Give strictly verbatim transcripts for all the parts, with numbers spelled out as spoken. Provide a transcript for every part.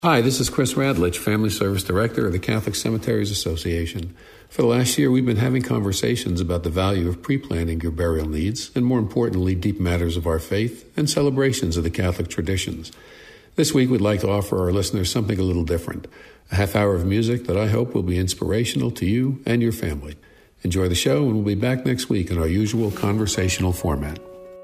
Hi, this is Chris Radlich, Family Service Director of the Catholic Cemeteries Association. For the last year, we've been having conversations about the value of pre-planning your burial needs, and more importantly, deep matters of our faith and celebrations of the Catholic traditions. This week, we'd like to offer our listeners something a little different, a half hour of music that I hope will be inspirational to you and your family. Enjoy the show, and we'll be back next week in our usual conversational format.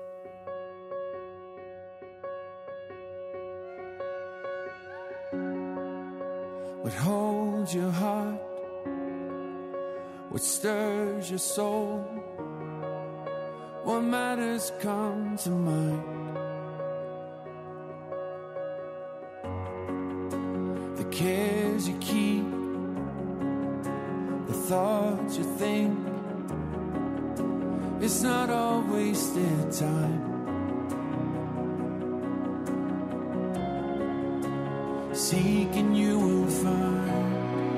What holds your heart? What stirs your soul? What matters come to mind? The cares you keep, the thoughts you think, it's not all wasted time. Seeking you will find.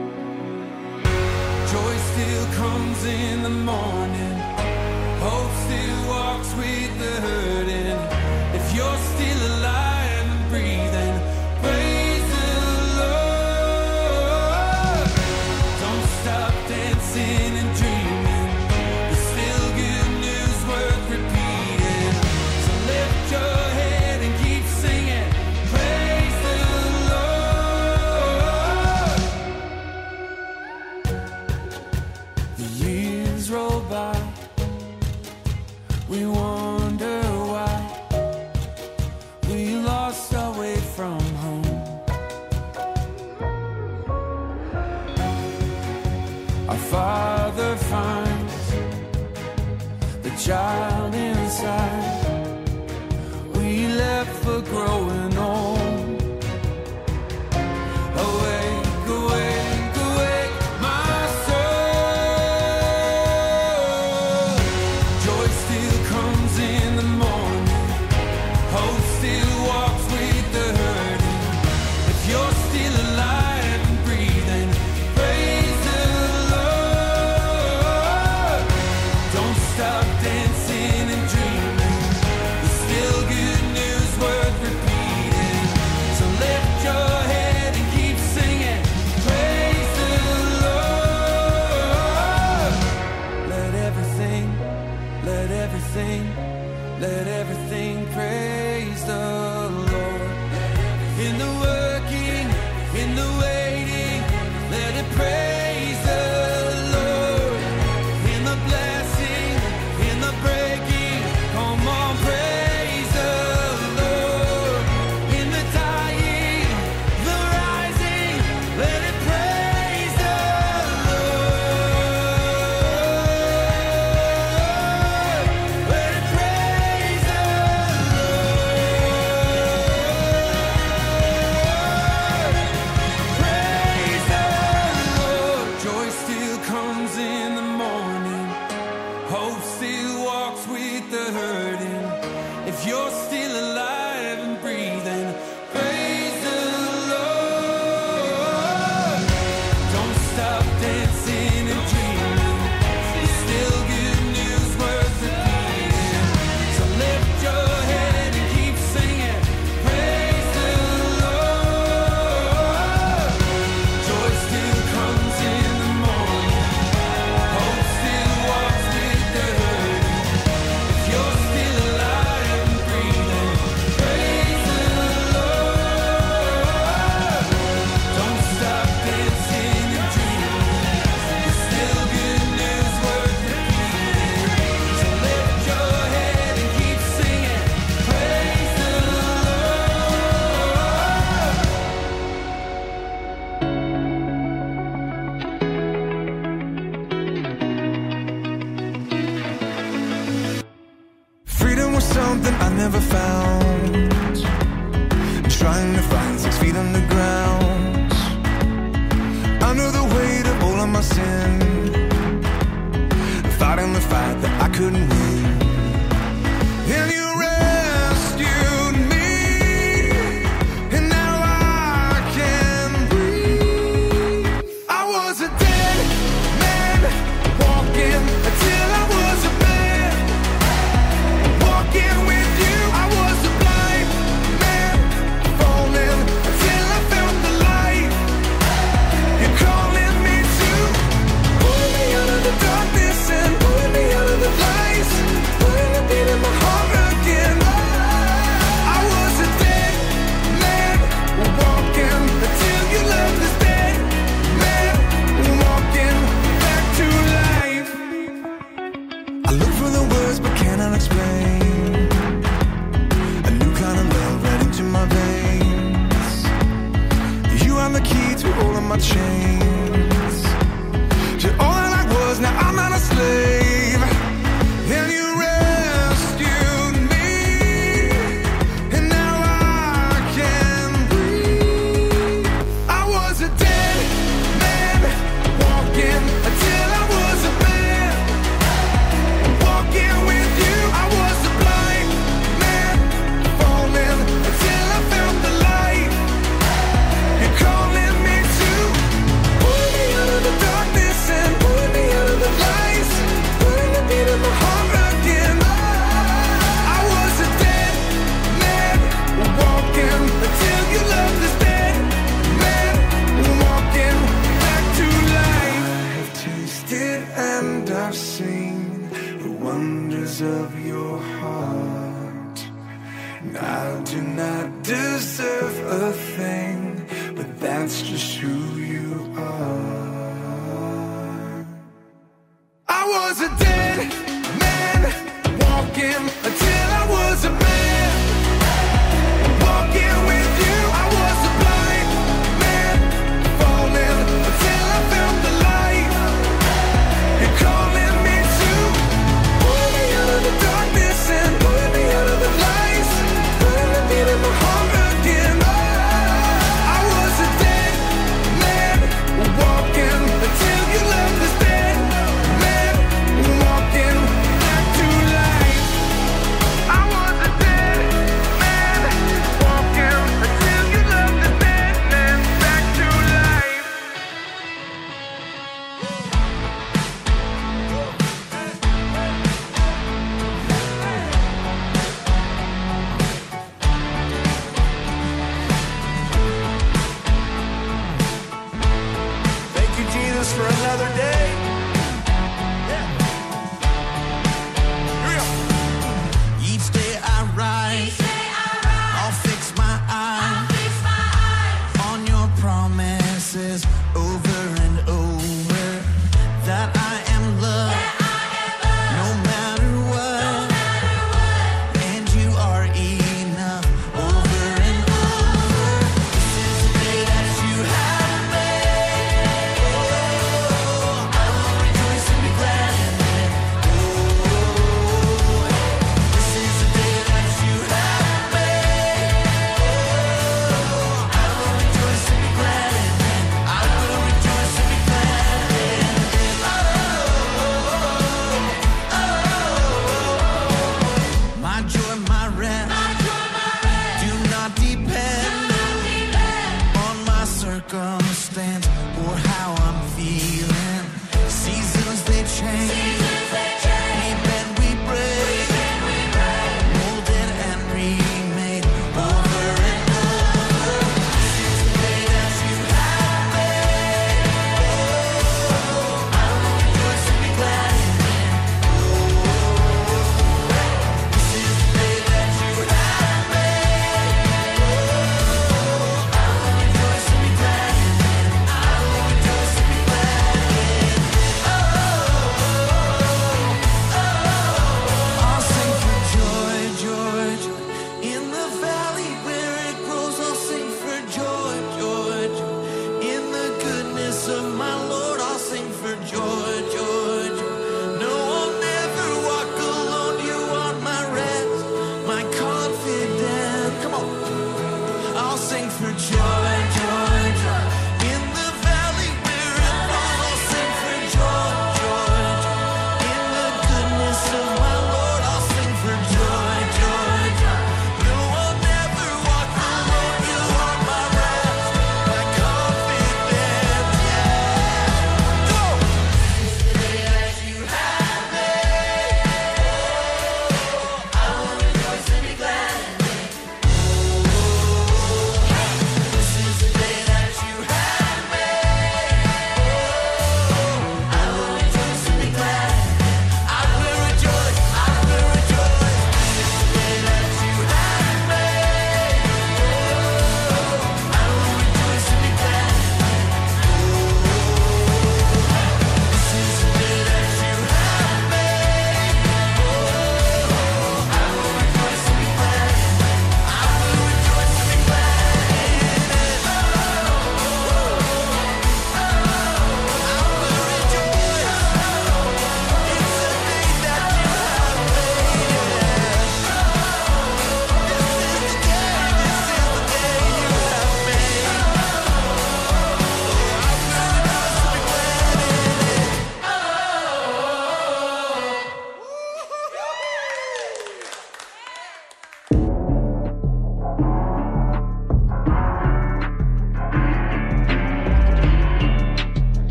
Joy still comes in the morning. Hope still walks with the hurting. If you're still alive and breathing, praise the Lord. Don't stop dancing and dreaming. There's still good news worth repeating. So lift your head and keep singing. Praise the roll by, we wonder why we lost our way from home. Our Father finds the child inside. We left for growing old. Awake, awake, awake, my let everything praise the Lord. In the working, in the waiting, let it praise the Lord. In the blessing, in the breaking, come on, praise the Lord. In the dying, the rising, let it praise the Lord. Let it praise the something I never found. Trying to find six feet underground. Under the weight of all of my sin. Fighting the fight that I couldn't win. And you rescued me. And now I can breathe. I was a dead man walking until I was a man. Walking with you, I was a blind man falling until I found the to all of my chains. You're all that I was, now I'm not a slave. And you rescued me, and now I can breathe. I was a dead man, walking until I was a man. Walking with you, I was a blind man, falling until I found the light. You're calling me to pull me out of the darkness and pull me out of the lights. Putting the beat in my heart again. I was a dead man, walking until you loved this dead man, walking back to life. I've tasted and I've seen the wonders of your heart. And I do not deserve a thing, but that's just who you are. I was a dead man, walking until I was a man. Walking with you, I was a blind man, falling until I found the light. You're calling me to pull me out of the darkness and pull me out of the lights. Putting the beat in my heart again. I was a dead man, walking until you left this dead man, walking back to life. I was a dead man, walking until you left this dead man, back to life. Thank you, Jesus, for another day. Each day I rise, I'll fix my eyes on your promises over and over. That I am loved, no matter what, and you are enough over and over. This is the day that you have made. Oh, I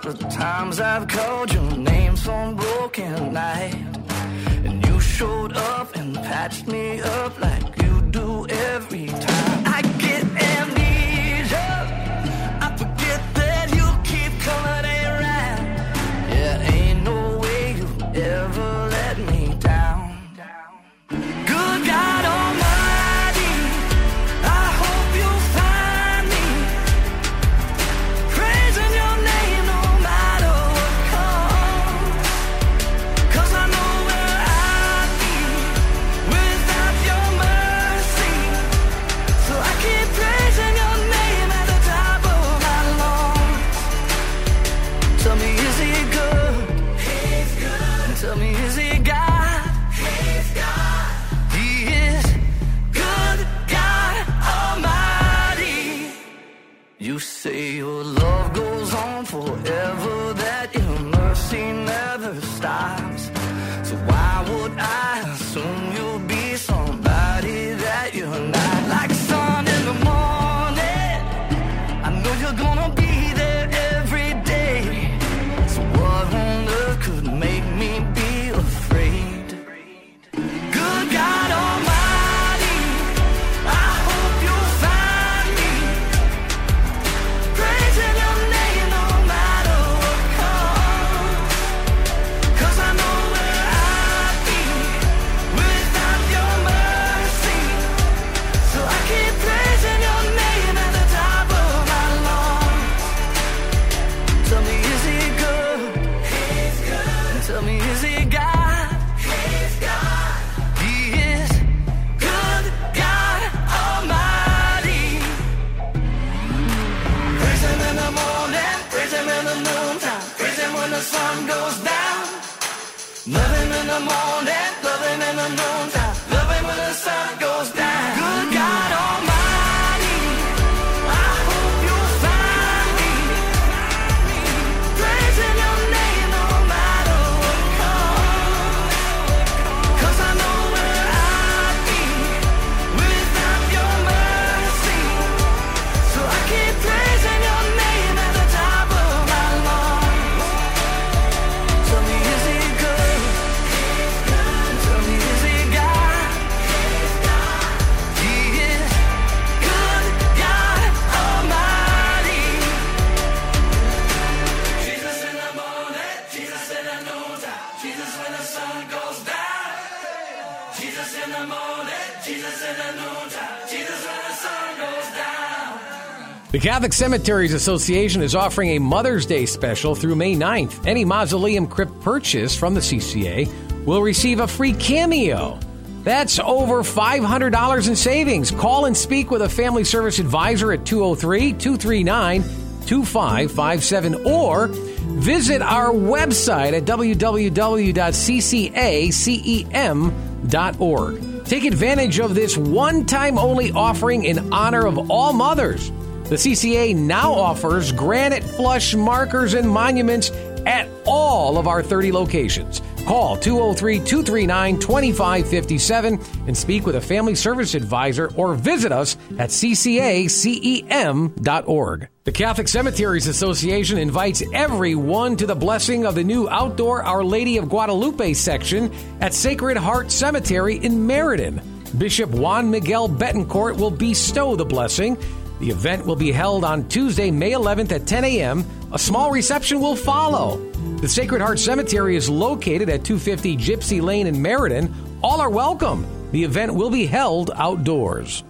the times I've called your name some broken night, and you showed up and patched me up like you do every time. I get amnesia, I forget that you keep coming around. Yeah, ain't no way you ever let me down. Good God Almighty, I hope you find me praising your name no matter what comes. 'Cause I know where I'd be without your mercy. So I keep praising your name at the top of my lungs. Tell me, is he good? He's good. Tell me, is he God? He's God. He is good, God Almighty. You say your love goes on forever, that your mercy never stops. So why would I assume you'll be somebody that you're not? Like sun in the morning, I know you're gonna be there every day. So what on earth could make me be afraid? Good God Almighty, I hope you'll find me praising your name no matter what comes. 'Cause I know where I'd be without your mercy. So I keep praising your name at the top of my lungs. Tell me, is he good? He's good. Tell me, is he God? He's God. He is good, God Almighty. Praise him in the morning, praise him in the noontime, praise him when the sun goes down. Love him in the morning, love him in the noontime, love him when the sun goes down. Good God Almighty, I hope you'll find me praising your name no matter what comes. 'Cause I know where I'd be without your mercy. So I keep praising your name at the top of my lungs. Tell me, is he good? Tell me, is he God? He is good, God Almighty. Jesus in the morning, Jesus in the noontime, Jesus when the sun goes down. Jesus in the morning, Jesus in the noontime, Jesus when the sun goes down. The Catholic Cemeteries Association is offering a Mother's Day special through May ninth. Any mausoleum crypt purchase from the C C A will receive a free cameo. That's over five hundred dollars in savings. Call and speak with a family service advisor at two oh three, two three nine, two five five seven or visit our website at w w w dot c c a cem dot org. Take advantage of this one-time only offering in honor of all mothers. The C C A now offers granite flush markers and monuments at all of our thirty locations. Call two oh three, two three nine, two five five seven and speak with a family service advisor or visit us at c c a cem dot org. The Catholic Cemeteries Association invites everyone to the blessing of the new outdoor Our Lady of Guadalupe section at Sacred Heart Cemetery in Meriden. Bishop Juan Miguel Betancourt will bestow the blessing. The event will be held on Tuesday, May eleventh at ten a.m. A small reception will follow. The Sacred Heart Cemetery is located at two fifty Gypsy Lane in Meriden. All are welcome. The event will be held outdoors.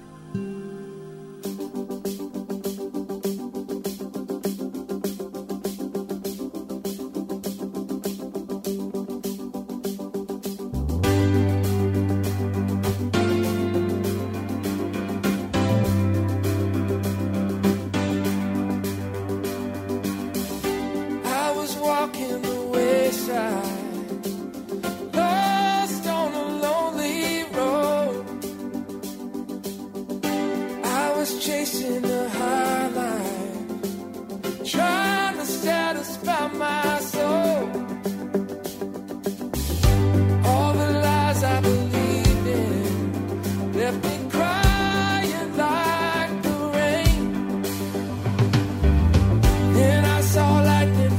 I was walking the wayside, lost on a lonely road. I was chasing a high line, trying to satisfy my soul. All the lies I believed in left me crying like the rain. Then I saw lightning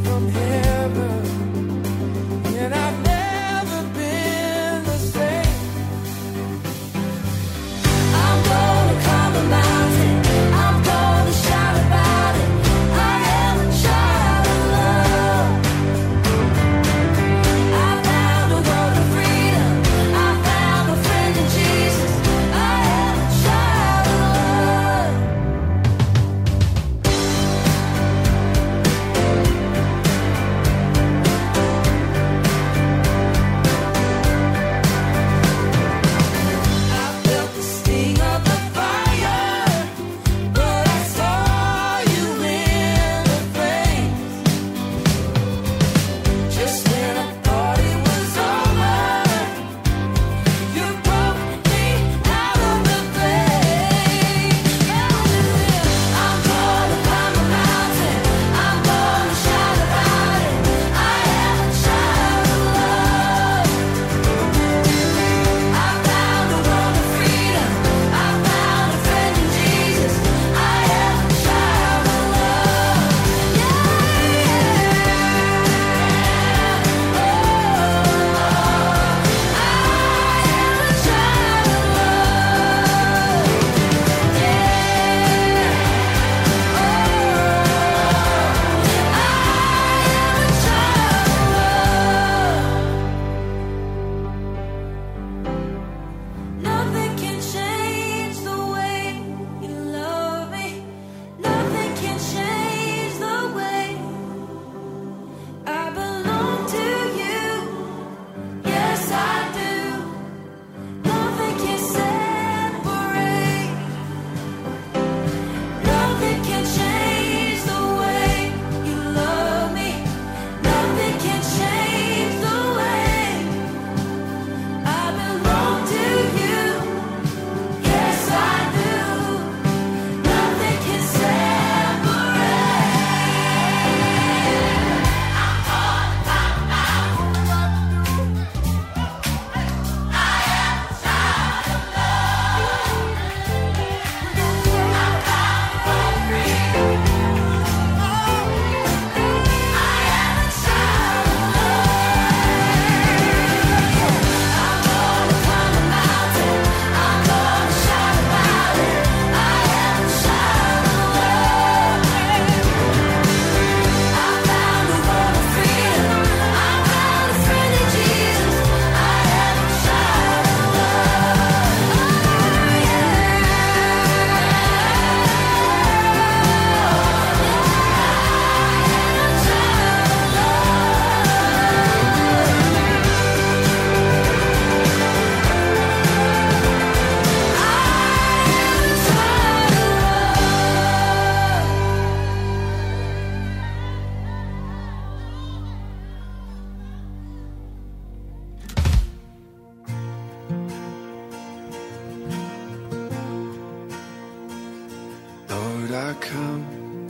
I come,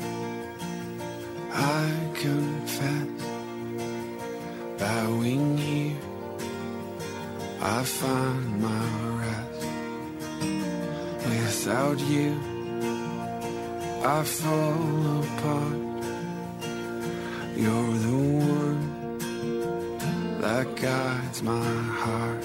I confess, bowing here, I find my rest. Without you, I fall apart. You're the one that guides my heart.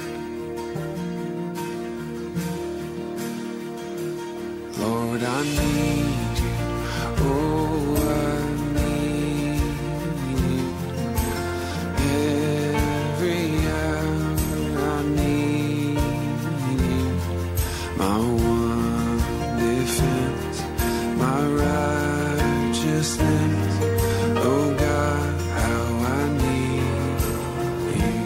Lord, I need you. Oh, I need you. Every hour I need you. My one defense, my righteousness. Oh God, how I need you.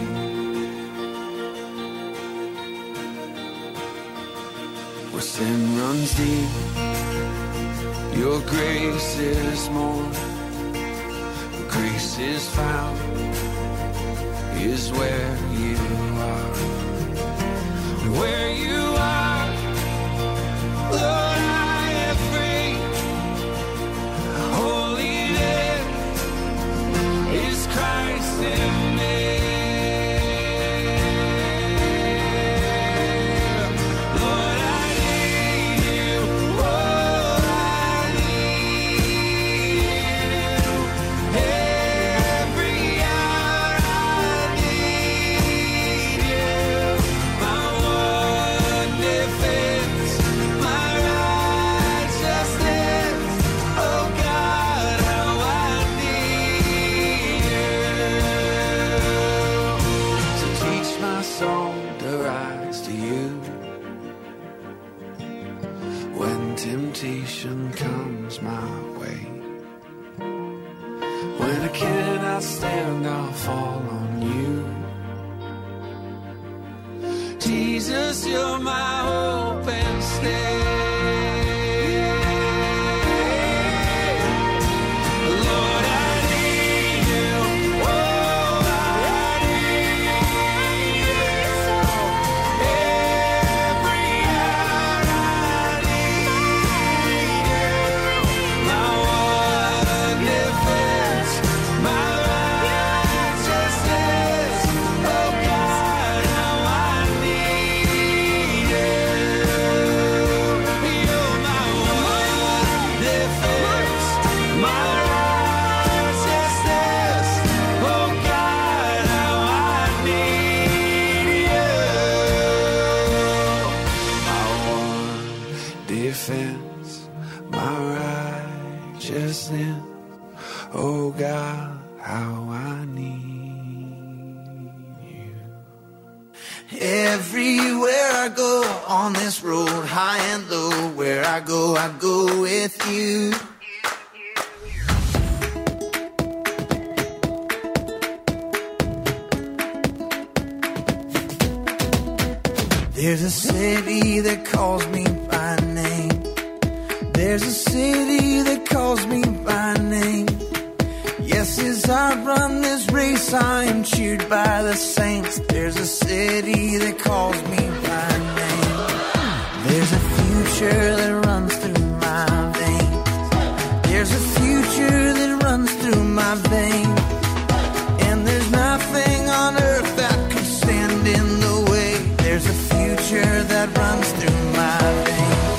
Where sin runs deep, your grace is more. Where grace is found is where you are. And where you are, Lord, I am free. Holiness is Christ in me. Lord, I need you. Oh, I need you. Every hour I need you. My one defense, my righteousness. Oh God, how I need you. So teach my soul to rise to you. When temptation comes my way, when I cannot stand, I'll fall on you. Jesus, you're my hope and stay. Lord, I need you. Oh, I need you. Every hour I need you. My one defense, my righteousness. Oh God, how I need you. You're my one defense, my righteousness. Oh God, how I need you. My one defense, my righteousness. Oh God, how I need you. Everywhere I go on this road, high and low, where I go, I go with you. There's a city that calls me by name. There's a city that calls me by name. Yes, as I run this race, I am cheered by the saints. There's a city that calls me by name. There's a future that runs through my veins. There's a future that runs through my veins. And there's nothing on earth that could stand in the way. There's a future that runs through my veins.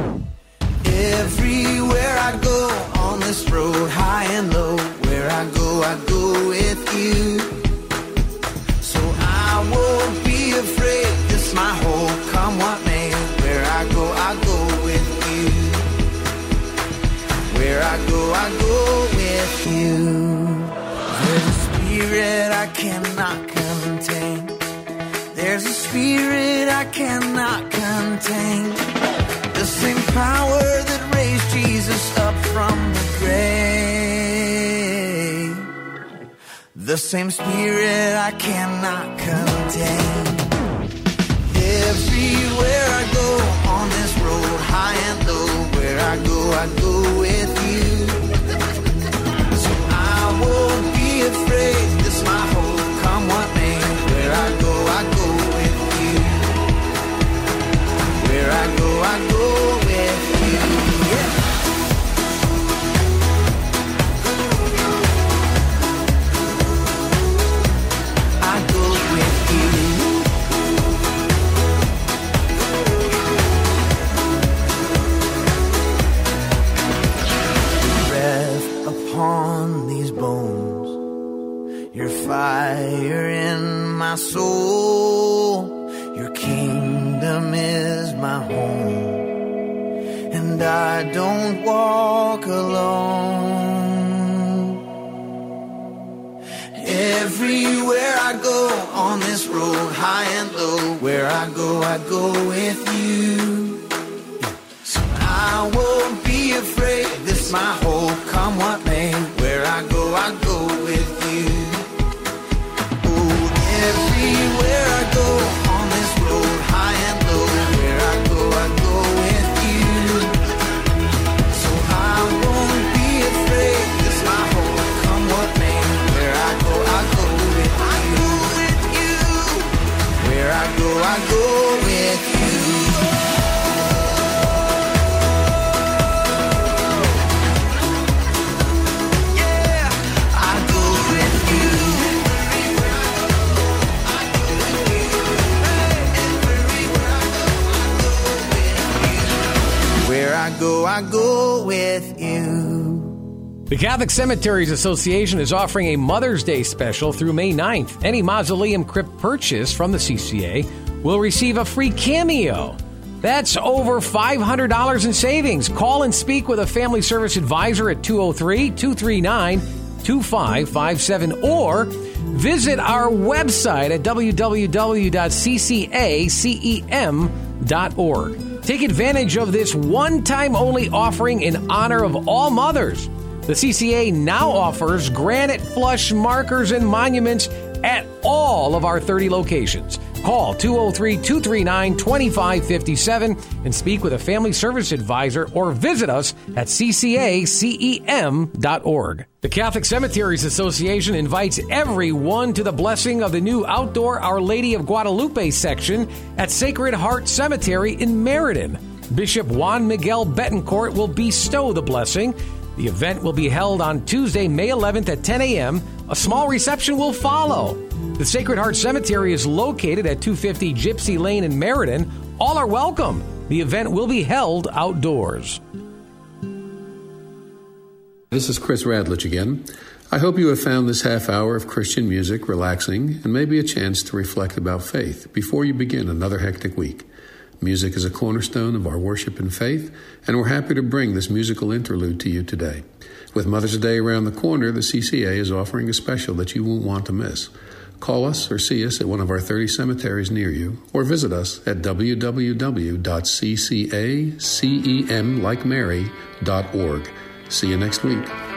Everywhere I go on this road, high and low, where I go, I go with you. So I won't be afraid, this my hope, come what may. Where I go, I go with you. Where I go, I go with you. There's a spirit I cannot contain. There's a spirit I cannot contain. The same power that raised Jesus up from the grave. The same spirit I cannot contain. Everywhere I go on this road, high and low, where I go, I go with you. So I won't be afraid, this my hope, come what may. Where I go, I go with you. Where I go, I go with you. Yeah. my home. And I don't walk alone. Everywhere I go on this road, high and low, where I go, I go with you. So I won't be afraid, this my hope, come what may. Where I go, I go with you. Oh, everywhere I go on this road, high and low, where I go, I go with you. So I won't be afraid, this my hope, come what may. Where I go, I go with you. I go with you. Where I go, I go with you. Where I go, I go with you. The Catholic Cemeteries Association is offering a Mother's Day special through May ninth. Any mausoleum crypt purchase from the C C A will receive a free cameo. That's over five hundred dollars in savings. Call and speak with a family service advisor at two oh three, two three nine, two five five seven or visit our website at w w w dot c c a cem dot org. Take advantage of this one-time only offering in honor of all mothers. The C C A now offers granite flush markers and monuments at all of our thirty locations. Call two oh three, two three nine, two five five seven and speak with a family service advisor or visit us at c c a cem dot org. The Catholic Cemeteries Association invites everyone to the blessing of the new outdoor Our Lady of Guadalupe section at Sacred Heart Cemetery in Meriden. Bishop Juan Miguel Betancourt will bestow the blessing. The event will be held on Tuesday, May eleventh at ten a.m. A small reception will follow. The Sacred Heart Cemetery is located at two fifty Gypsy Lane in Meriden. All are welcome. The event will be held outdoors. This is Chris Radlich again. I hope you have found this half hour of Christian music relaxing and maybe a chance to reflect about faith before you begin another hectic week. Music is a cornerstone of our worship and faith, and we're happy to bring this musical interlude to you today. With Mother's Day around the corner, the C C A is offering a special that you won't want to miss. Call us or see us at one of our thirty cemeteries near you, or visit us at w w w dot c c a cem like Mary dot org. See you next week.